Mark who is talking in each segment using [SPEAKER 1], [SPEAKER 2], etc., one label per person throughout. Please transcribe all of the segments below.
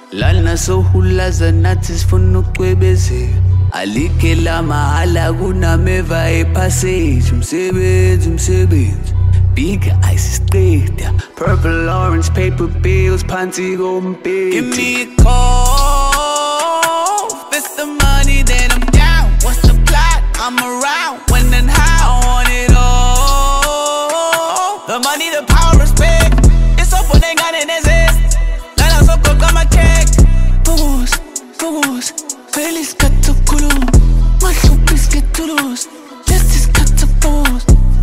[SPEAKER 1] Lana sohulaza nathi sifuna ucwebezela. Alike la mahala kunameva epassage. Umsebenzi Big ice straight, purple orange paper bills, panty gombit. Give me a call, if it's the money then I'm down. What's the plot? I'm around, when and how I want it all. The money, the power, respect. It's up when they got an exist. Let us up, got my check. Focus, Feliz got to culo. My soup is get to lose. Justice got to pose.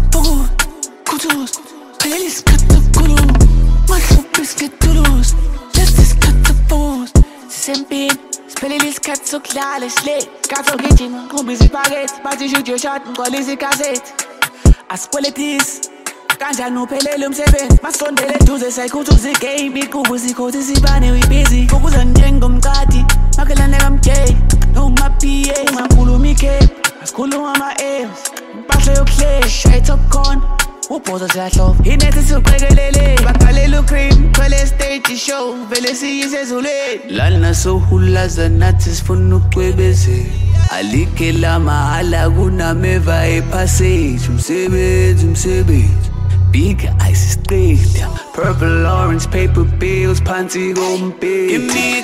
[SPEAKER 1] Feliz got to culo. My soup is get to lose. Justice got to pose. Sempre Feliz got to klare slet. Got to get in, go busy paget. Party shoot your shot, go lazy cassette. As politics. Ganja no pelele umsebenzi masondele duze sayikhuthuse game ikubuzi khothi sibane we busy ukuza njengomqadi makelane kamjay noma PA makhuluma icape asikhuluma ama M's impahla yokuhlesh straight up con ubhoza siyahlova inethi siqekelele baqalela ucream kwele stage show vele siyisezulweni lana sohulaza nathi sifuna ucwebezela alike la mahala kunameva epassage umsebenzi Big ice straight, purple orange paper bills, panty gombit. Give me a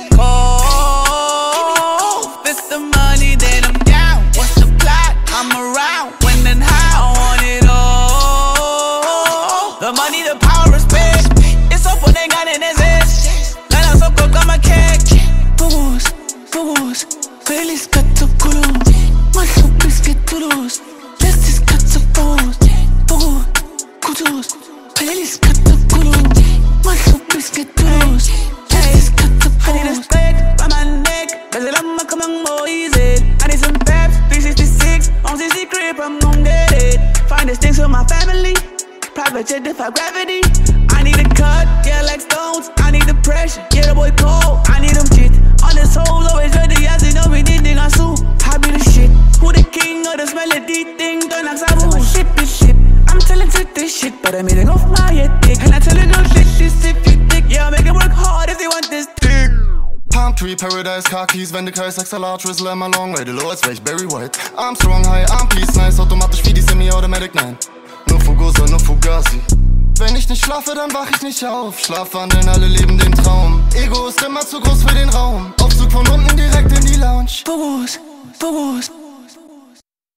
[SPEAKER 1] call, if it's the money then I'm down. What's the plot? I'm around, when and how I want it all. The money, the power, respect. It's up when they got an exist. Let us up, got my check. Focus, Feliz got to culo. My soup is get to lose. Justice got to pose. Feliz got to culo. My soup is get to lose. Justice got to pose. I need a stick by my neck. Bezel I'ma come on more easy. I need some peps, 366. On CC crib, I'm gon' get it. Find the sticks for my family. Private jet, defy gravity. I need a cut, yeah, like stones. I need the pressure, yeah, the boy cold. I need them shit. On the souls, always ready, as you know, we did thing I sue. I be the shit. Who the king of this melody thing? Don't like Sabu. Ship is shit. I'm telling to this shit, but I'm eating off my head dick. And I tell you no shit, this if you dick. Yeah, make it work hard if they want this dick.
[SPEAKER 2] Palm tree, paradise, car keys, Vendicare, Sex, large, Rizzle, I'm a long way. The Lord's way, Barry White. I'm strong, high, I'm peace, nice. Automatisch wie die Semi-Automatic, nein. Nur Fugosa, nur Fugazi. Wenn ich nicht schlafe, dann wach ich nicht auf. Schlafwandeln, alle leben den Traum. Ego ist immer zu groß für den Raum. Aufzug von unten direkt in die Lounge.
[SPEAKER 1] Focus